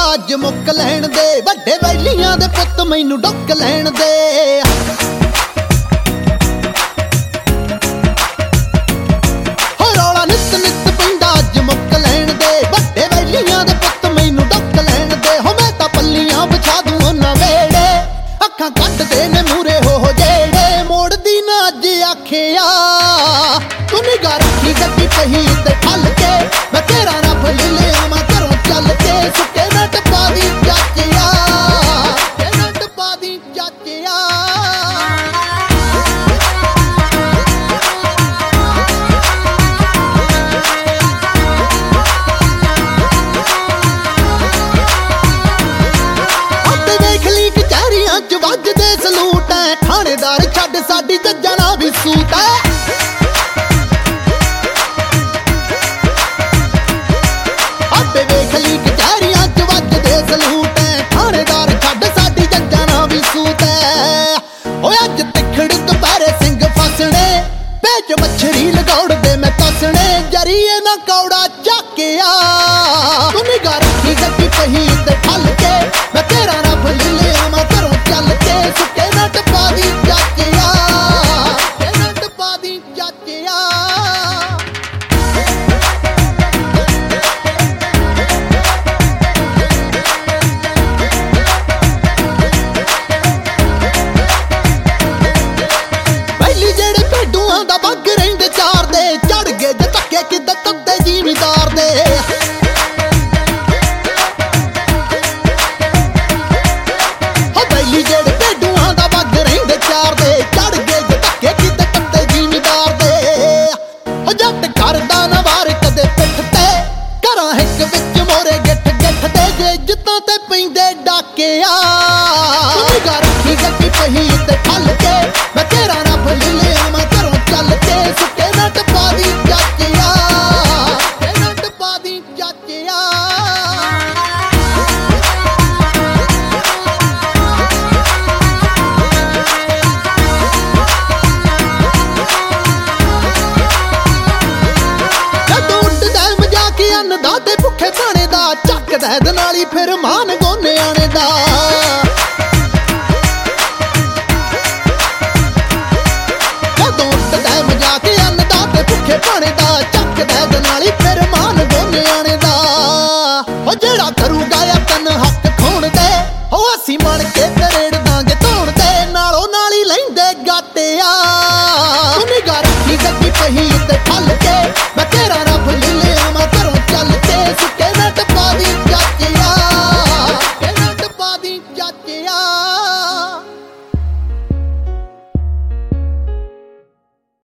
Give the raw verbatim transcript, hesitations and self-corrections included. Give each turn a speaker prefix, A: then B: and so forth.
A: ਅੱਜ ਮੁੱਕ ਲੈਣ ਦੇ, ਵੱਡੇ ਵੈਲੀਆਂ ਦੇ ਪੁੱਤ ਮੈਨੂੰ ਡੁੱਕ ਲੈਣ ਦੇ। ਹੋ ਰੌਲਾ ਨਿੱਤ ਨਿੱਤ ਪੈਂਦਾ ਅੱਜ ਮੁੱਕ ਲੈਣ ਦੇ, ਵੱਡੇ ਵੈਲੀਆਂ ਦੇ ਪੁੱਤ ਮੈਨੂੰ ਡੁੱਕ ਲੈਣ ਦੇ। ਹੋ ਮੈਂ ਤਾਂ ਪੱਲੀਆਂ ਵਿਛਾ ਦੂੰ ਉਹਨਾਂ ਵੇੜੇ, ਅੱਖਾਂ ਕੱਢਦੇ ਨੇ ਮੂਰੇ ਹੋ ਜਿਹੜੇ। ਮੋੜਦੀ ਨਾ ਅੱਜ ਆਖਿਆ ਤੂੰ ਨਿਗਾਹ ਰੱਖੀ ਗੱਡੀ ਪਹੀ ਤੇ ਠੱਲ ਕੇ, ਮੈਂ ਤੇਰਾ ਰੱਬ ਲੈ ਲਿਆ ਮੈਂ ਘਰੋਂ ਚੱਲ ਕੇ। ਸੁੱਕੇ ਨਾ ਟੱਪਾ ਦੀ ਚਾਚਿਆ, ਨਾ ਟੱਪਾ ਦੀ ਚਾਚਿਆ। ਅੱਤੇ ਵੇਖ ਲਈ ਕਚਹਿਰੀਆਂ ਚ ਵੱਜਦੇ ਸਲੂਟ ਐ, ਥਾਣੇਦਾਰ ਛੱਡ ਸਾਡੀ ਜੱਜਾਂ ਨਾਲ ਵੀ ਸੂਟ ਐ। ਮੱਛਰੀ ਲਗਾਉੜਦੇ ਮੈਂ ਤਸਣੇ, ਜਰੀਏ ਨਾ ਕੌੜਾ ਚੱਕਿਆ। ਤੂੰ ਨਿਗਾਹ ਰੱਖੀ ਗੱਡੀ ਪਹੀ ਤੇ ਠੱਲ ਕੇ, ਮੈਂ ਤੇਰਾ ਰੱਬ ਲੈ ਲਿਆ ਮੈਂ ਘਰੋਂ ਚੱਲ ਕੇ। ਸੁੱਕੇ ਨਾ ਟੱਪਾ ਦੀ ਚਾਚਿਆ, ਨਾ ਟੱਪਾ ਦੀ ਚਾਚਿਆ। ਪਹਿਲੀ ਜਿਹੜੇ ਭੇਡੂਆਂ ਦਾ ਬੱਗ ਰਹਿੰਦੇ ਚਾਰ ਦੇ, ਚੜ ਗਏ ਜੇ ਧੱਕੇ ਕਿੱਦਾਂ ਤੱਦੇ ਜ਼ਿਮੀਦਾਰ ਦੇ। ਹੋ ਪਹਿਲੀ ਜਿਹੜੇ ਭੇਡੂਆਂ ਦਾ ਬੱਗ ਰਹਿੰਦੇ ਚਾਰ ਦੇ, ਚੜ ਗਏ ਜੇ ਧੱਕੇ ਕਿੱਦਾਂ ਤੱਦੇ ਜ਼ਿਮੀਦਾਰ ਦੇ। ਹੋ ਜੱਟ ਕਰਦਾ ਨਾ ਵਾਰ ਕਦੇ ਪਿੱਠ ਤੇ, ਘਰਾਂ ਹਿੱਕ ਵਿੱਚ ਮੋਰੇ ਗਿੱਠ ਗਿੱਠ ਤੇ। ਜੇ ਜਿੱਤਾਂ ਤੇ ਪੈਂਦੇ ਡਾਕਿਆ, ਤੂੰ ਨਿਗਾਹ ਰੱਖੀ ਗੱਡੀ ਪਹੀ ਤੇ ਠੱਲ ਕੇ, ਮੈਂ ਤੇਰਾ ਰੱਬ ਲੈ ਲਿਆ ਮੈਂ ਘਰੋਂ ਚੱਲ ਕੇ। ਸੁੱਕੇ ਨਾ ਟੱਪਾ ਦੀ ਚਾਚਿਆ, ਨਾ ਟੱਪਾ ਦੀ ਚਾਚਿਆ। ਜਦੋਂ ਉੱਡਦਾ ਮਜ਼ਾਕ ਅੰਨ ਦਾ ਤੇ ਭੁੱਖੇ ਭਾਣੇ ਦਾ, ਚੱਕਦਾ ਇਹਦੇ ਨਾਲ ਹੀ ਫਿਰ ਮਾਨ ਗੋਨੇ ਆਣੇ ਦਾ। ਭਾਣੇ ਦਾ ਚੱਕਦਾ ਇਹਦੇ ਨਾਲ ਹੀ ਫਿਰ ਮਾਨ ਗੋਨਿਆਣੇ ਦਾ। ਉਹ ਜਿਹੜਾ ਕਰੂਗਾ ਯਤਨ ਹੱਕ ਖੋਣ ਦੇ, ਹੋ ਅਸੀਂ ਮਣ ਕੇ ਤਰੇੜ ਦਾਂਗੇ ਧੋਣ ਦੇ। ਨਾਲੋਂ ਨਾਲ ਹੀ ਲੈਂਦੇ ਗਾਟਿਆ, ਤੂੰ ਨਿਗਾਹ ਰੱਖੀ ਗੱਡੀ ਪਹੀ ਤੇ ਠੱਲ ਕੇ, ਮੈਂ ਤੇਰਾ ਰੱਬ ਲੈ ਲਿਆ ਮੈਂ ਘਰੋਂ ਚੱਲ ਕੇ। ਸੁੱਕੇ ਨਾ ਟੱਪਾ ਦੀ ਚਾਚਿਆ, ਨਾ ਟੱਪਾ ਦੀ ਚਾਚਿਆ।